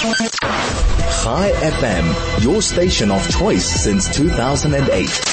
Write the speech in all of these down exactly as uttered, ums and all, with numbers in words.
Chai F M, your station of choice since two thousand eight.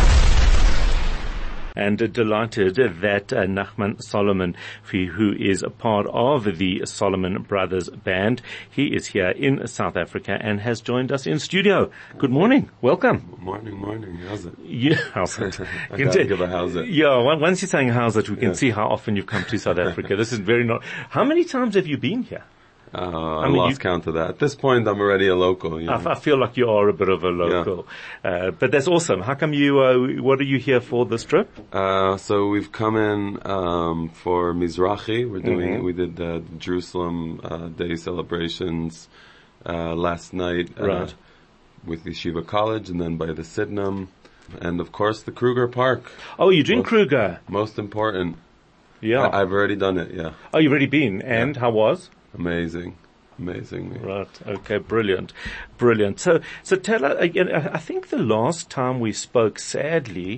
And uh, delighted that uh, Nachman Solomon, who is a part of the Solomon Brothers Band, he is here in South Africa and has joined us in studio. Good morning. Welcome. Morning, morning. How's it? Yeah, how's it? I gotta give a how's it. Yeah, once you're saying how's it, we can Yeah. see how often you've come to South Africa. This is very not. How many times have you been here? Uh, I, I mean, lost you- count of that. At this point, I'm already a local. You know? I, I feel like you are a bit of a local, uh, but that's awesome. How come you? Uh, what are you here for this trip? Uh, so we've come in um, for Mizrahi. We're doing. Mhm. We did uh, Jerusalem uh, Day celebrations uh, last night uh, Right. with Yeshiva College, and then by the Sydenham, and of course the Kruger Park. Oh, you're doing Most- Kruger. Most important. Yeah. I, I've already done it. Yeah, oh, you've already been, and how was? amazing, amazing. Right. Okay. Brilliant. Brilliant. So, so tell us again. I I think the last time we spoke, sadly,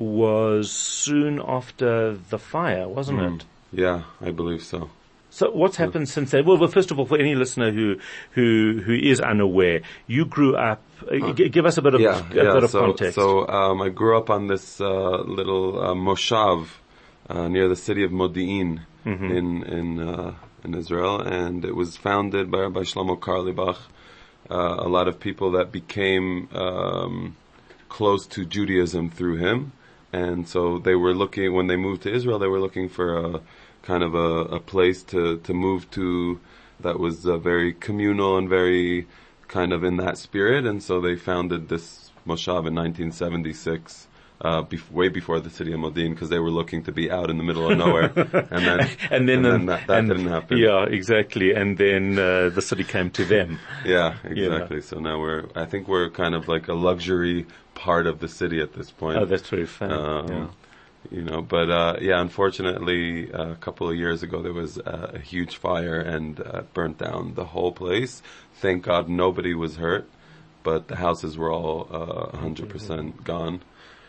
was soon after the fire, wasn't Mm. it? Yeah, I believe so. So, what's happened since then? Well, well, first of all, for any listener who who who is unaware, you grew up. Uh, g- give us a bit of yeah, a yeah. bit of so, context. So um, I grew up on this uh, little uh, moshav uh, near the city of Modi'in Mm-hmm. in in uh, in Israel, and it was founded by Rabbi Shlomo Karlibach. Uh, a lot of people that became um, close to Judaism through him, and so they were looking when they moved to Israel. They were looking for a kind of a, a place to to move to that was uh, very communal and very kind of in that spirit, and so they founded this moshav in nineteen seventy-six, uh, bef- way before the city of Modin, because they were looking to be out in the middle of nowhere, and then and then, and the- then that, that and- didn't happen. Yeah, exactly. And then uh, the city came to them. Yeah, exactly. So now we're, I think we're kind of like a luxury part of the city at this point. Oh, that's very funny. Um, yeah. You know, but uh, yeah, unfortunately, uh, a couple of years ago there was uh, a huge fire and uh, burnt down the whole place. Thank God nobody was hurt, but the houses were all uh, one hundred percent gone.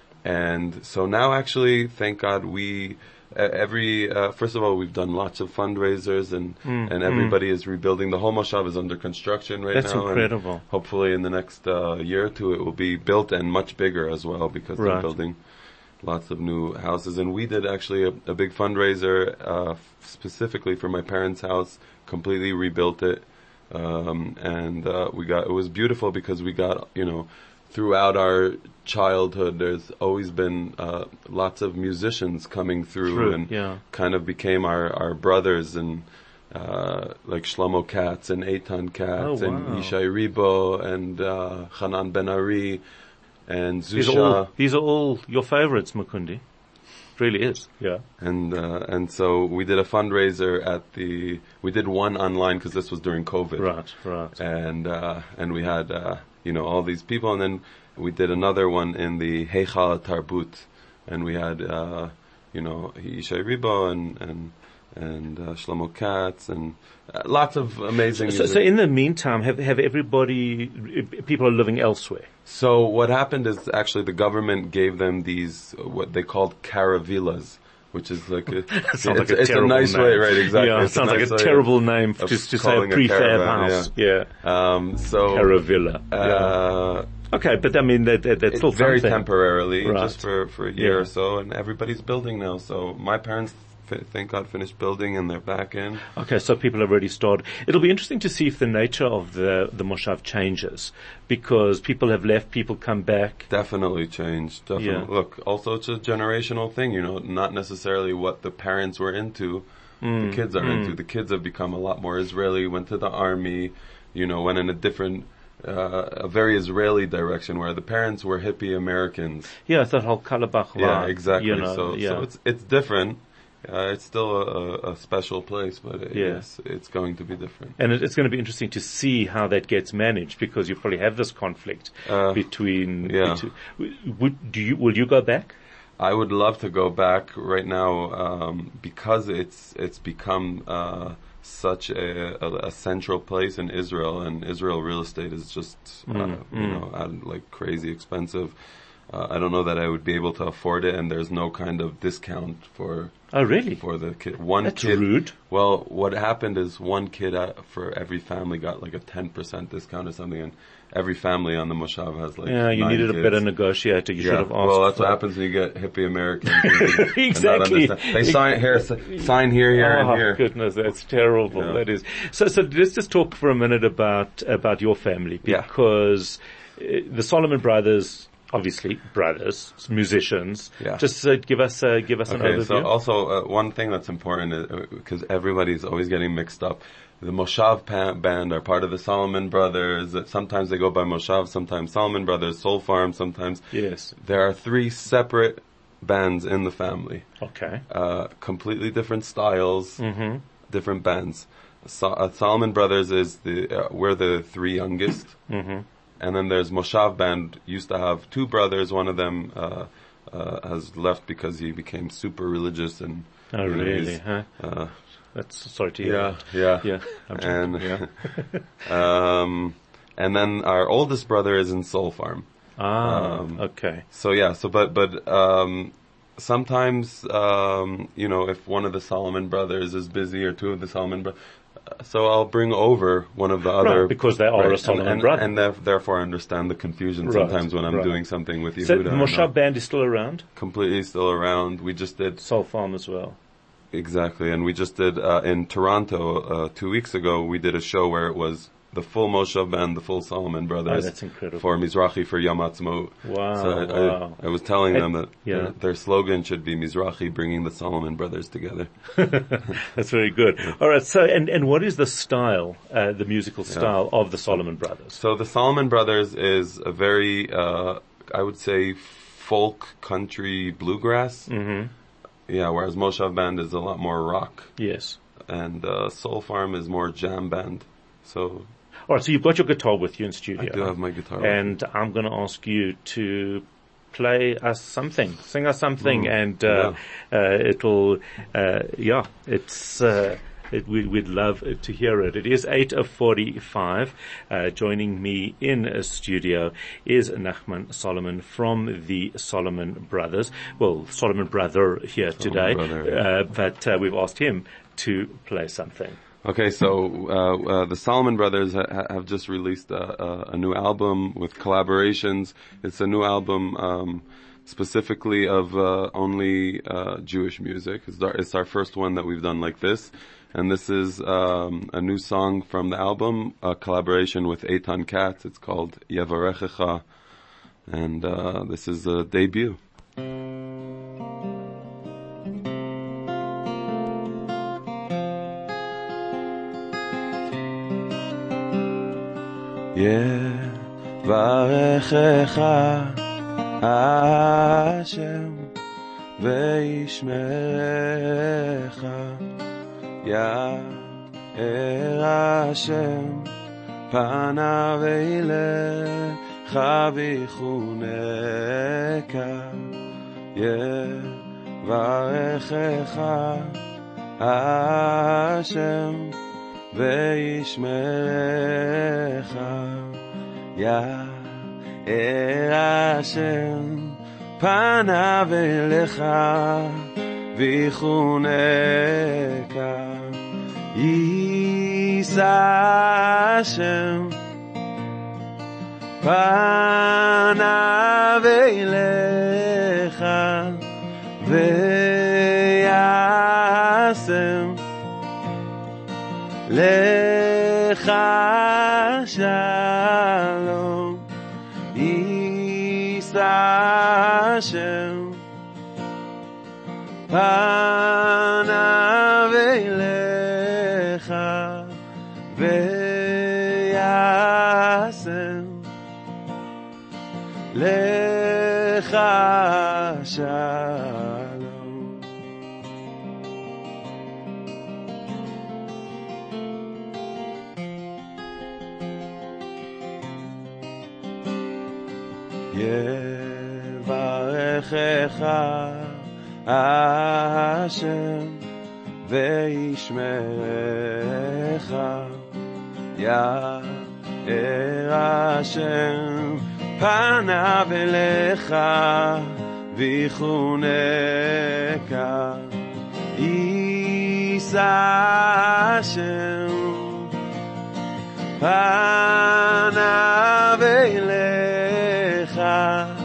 And so now, actually, thank God we. Uh, every uh, first of all, we've done lots of fundraisers, and Mm, and everybody is rebuilding. The whole moshav is under construction right That's now. and incredible. hopefully, in the next uh, year or two, it will be built and much bigger as well, because Right. they're building lots of new houses. And we did actually a, a big fundraiser uh, f- specifically for my parents' house. Completely rebuilt it, um, and uh, we got. It was beautiful because we got, you know, throughout our childhood, there's always been uh, lots of musicians coming through, True, and yeah. kind of became our, our brothers, and uh, like Shlomo Katz and Eitan Katz Oh, and wow. Yishai Ribo and uh, Hanan Ben Ari and These are Zusha. all these are all your favorites, Mukundi. It really is. Yeah. And uh, and so we did a fundraiser at the. We did one online because this was during COVID. Right. Right. And uh, and we had uh, you know all these people, and then we did another one in the Heichal Tarbut, and we had uh, you know Yishai Ribo and and and uh, Shlomo Katz and uh, lots of amazing. So, music. so in the meantime, have have everybody? People are living elsewhere. So what happened is actually the government gave them these uh, what they called caravillas, which is like a, Sounds it's, like a it's a terrible nice name. way, right? Exactly. Yeah, it It's sounds like nice a way terrible of- name of to, to say a calling a prefab caravan, house. Yeah. Um, so Caravilla. yeah. uh, Okay, but I mean that, that that's it's still very something. temporarily, Right. just for for a year Yeah. or so, and everybody's building now. So my parents, f- thank God, finished building, and they're back in. Okay, so people have already started. It'll be interesting to see if the nature of the the moshav changes, because people have left, people come back. Definitely changed. Definitely. Yeah. Look, also it's a generational thing, you know, not necessarily what the parents were into, the kids are into. The kids have become a lot more Israeli, went to the army, you know, went in a different, uh, a very Israeli direction, where the parents were hippie Americans. Yeah, it's that whole Kalabach vibe. Yeah, exactly. You know, so, yeah. so it's it's different. Uh, it's still a, a, a special place, but it, Yeah. yes, it's going to be different. And it, it's going to be interesting to see how that gets managed, because you probably have this conflict Uh, between. yeah. between- would do you? Will you go back? I would love to go back right now, um, because it's it's become uh, such a, a, a central place in Israel, and Israel real estate is just uh, Mm, you mm. know uh, like crazy expensive. Uh, I don't know that I would be able to afford it, and there's no kind of discount for Oh, really? for the kid. One That's kid. rude. Well, what happened is one kid uh, for every family got like a ten percent discount or something, and every family on the Moshav has like Yeah, you nine needed kids. a better negotiator. You Yeah. should have asked. Well, that's for. what happens when you get hippie Americans. and not Exactly. understand. They sign here, s- sign here, here, Oh and here. goodness, that's terrible. Yeah. That is. So, so let's just talk for a minute about about your family, Yeah. because uh, the Solomon brothers, obviously brothers, musicians. Yeah. Just uh, give us uh, give us an Okay, overview. so also uh, one thing that's important is because everybody's always getting mixed up. The Moshav pa- band are part of the Solomon Brothers. Uh, Sometimes they go by Moshav, sometimes Solomon Brothers, Soul Farm, sometimes. Yes. There are three separate bands in the family. Okay. Uh, completely different styles, Mm-hmm. different bands. So, uh, Solomon Brothers is the, uh, we're the three youngest. Mm-hmm. And then there's Moshav Band, used to have two brothers. One of them uh, uh, has left because he became super religious and. Oh, you know, really? he's, Huh? Uh, That's sorry to hear. yeah, that. yeah, Yeah. I'm joking. and yeah. um, and then our oldest brother is in Soul Farm. Ah. um, okay. So yeah, so but but um, sometimes um, you know, if one of the Solomon brothers is busy or two of the Solomon brothers. So I'll bring over one of the other Right, because they are a Solomon and, and, brother. and theref- therefore I understand the confusion Right, sometimes when I'm right. doing something with Yehuda. So the or Moshav not. band is still around. Completely still around. We just did Soul Farm as well. exactly, and we just did uh, in Toronto uh, two weeks ago. We did a show where it was the full Moshav band, the full Solomon Brothers. Oh, that's incredible. For Mizrahi for Yom Ha'atzmaut. Wow, So I, wow. I, I was telling them that yeah. their, their slogan should be Mizrahi bringing the Solomon Brothers together. That's very good. All right. So, and, and what is the style, uh, the musical style of the Solomon Brothers? So the Solomon Brothers is a very, uh, I would say, folk country bluegrass. Mm-hmm. Yeah, whereas Moshav Band is a lot more rock, Yes. and uh, Soul Farm is more jam band. So All right. So you've got your guitar with you in studio. I do have my guitar. And I'm going to ask you to play us something, sing us something, Mm, and uh, uh, it'll, uh, yeah, it's. Uh, It, we, we'd love to hear it. It is eight forty-five. Uh, joining me in a studio is Nachman Solomon from the Solomon Brothers. Well, Solomon Brother here today, Brother, yeah. uh, but uh, we've asked him to play something. Okay, so uh, uh, the Solomon Brothers ha- have just released a, a, a new album with collaborations. It's a new album um, specifically of uh, only uh, Jewish music. It's our, it's our first one that we've done like this. And this is um, a new song from the album, a collaboration with Eitan Katz. It's called Yevarechecha. And uh, this is a debut. Yevarechecha Hashem ve'yishmerecha Ya'er Hashem panav eilecha v'yichuneka Yevarechecha Hashem ve'yishmerecha Ya'er Hashem panav eilecha v'yichuneka Yisa Hashem panav eilecha v'yasem lecha shalom Yisa Hashem panav eilecha v'yasem lecha shalom. Yevarechecha Hashem ve'yishmerecha Ya'er Hashem panav elecha vichuneka Isa Hashem panav elecha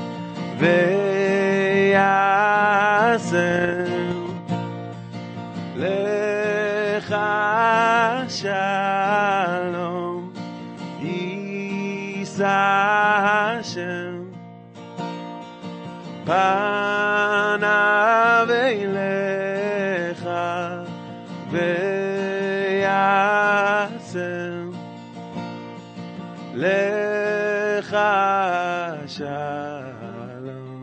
veyasem lecha shalom Isa Hashem panav elecha veyasem lecha shalom.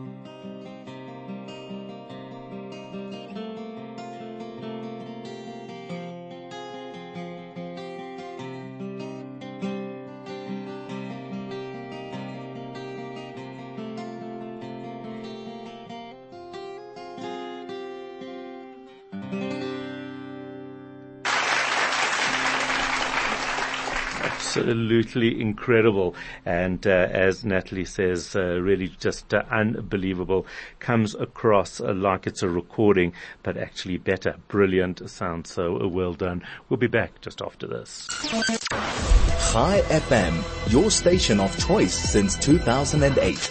Absolutely incredible, and uh, as Natalie says, uh, really just uh, unbelievable. Comes across uh, like it's a recording, but actually better. Brilliant sound, so uh, well done. We'll be back just after this. Chai F M, your station of choice since two thousand eight.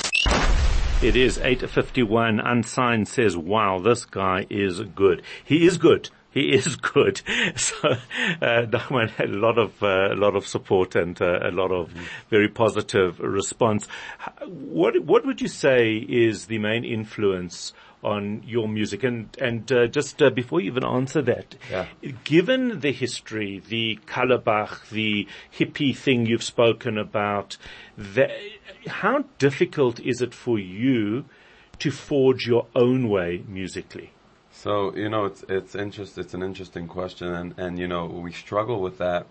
It is eight fifty-one. Unsigned says, wow, this guy is good. He is good. He is good. So, uh, Nachman had a lot of, uh, a lot of support and uh, a lot of very positive response. What, what would you say is the main influence on your music? And, and, uh, just, uh, before you even answer that, yeah. Given the history, the Carlebach, the hippie thing you've spoken about, the, how difficult is it for you to forge your own way musically? So, you know, it's, it's interest, it's an interesting question, and, and, you know, we struggle with that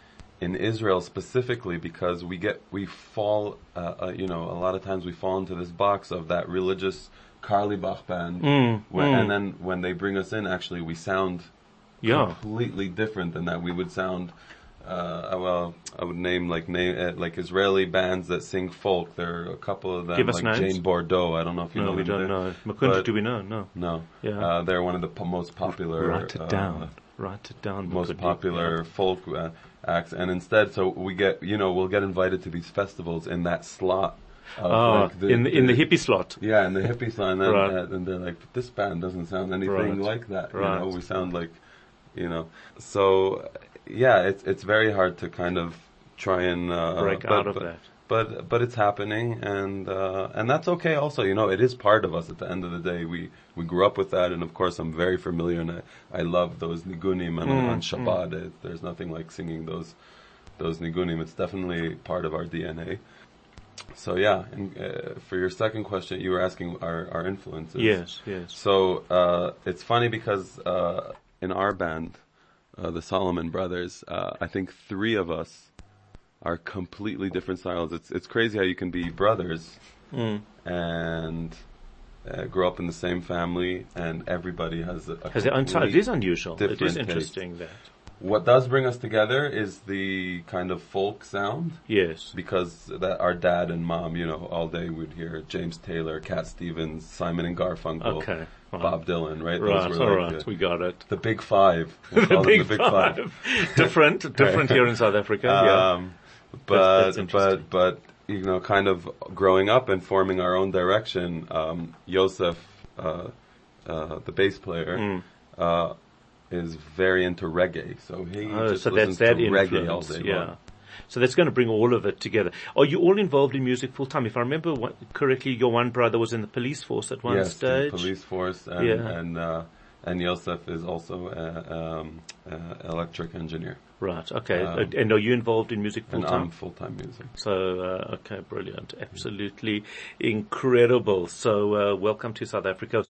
in Israel specifically because we get, we fall, uh, uh, you know, a lot of times we fall into this box of that religious Carlebach band, mm, when, mm. and then when they bring us in, actually we sound yeah. completely different than that. We would sound, uh, well, I would name like name uh, like Israeli bands that sing folk. There are a couple of them, Give us like names. Jane Bordeaux. I don't know if you no, know. we don't know. Makunta, do we know? No. No. Yeah. Uh, they're one of the po- most popular. Write it uh, down. Write it down. Most Makunta. popular yeah. folk uh, acts, and instead, so we get, you know, we'll get invited to these festivals in that slot. Of Oh, like the, in the, in the the hippie slot. Yeah, in the hippie slot, and, then, Right. uh, and they're like, this band doesn't sound anything Right. like that. Right. You know, we sound like, you know, so yeah, it's it's very hard to kind of try and uh, break but, out of but, that. But but it's happening, and uh, and that's okay. Also, you know, it is part of us. At the end of the day, we, we grew up with that, and of course, I'm very familiar, and I, I love those nigunim. And Mm, on Shabbat, mm. it, there's nothing like singing those those nigunim. It's definitely part of our D N A. So yeah, and, uh, for your second question, you were asking our our influences. Yes, yes. So uh, it's funny because uh, in our band, uh, the Solomon Brothers, uh, I think three of us are completely different styles. It's it's crazy how you can be brothers Mm. and uh, grow up in the same family, and everybody has a, a Has their own style. It is unusual. It is different interesting taste. that. What does bring us together is the kind of folk sound. Yes. Because that our dad and mom, you know, all day we'd hear James Taylor, Cat Stevens, Simon and Garfunkel, Okay. Fine. Bob Dylan, right? Right, Those were all like right. the, We got it. the big five. We'll the, call them big the big five. five. different, different here in South Africa. yeah. Um, but that's interesting. but but you know, kind of growing up and forming our own direction. Um, Yosef, uh, uh, the bass player, Mm. uh, is very into reggae. So he Oh, just so listens that's that to reggae all influence. day Yeah. long. So that's going to bring all of it together. Are you all involved in music full time? If I remember one, correctly, your one brother was in the police force at one yes, stage. the police force, and Yeah. and uh, and Yosef is also an um, uh, electric engineer. Right. Okay. Um, and are you involved in music full And time? I'm full-time music. So, uh, okay, brilliant. Absolutely incredible. So, uh, welcome to South Africa.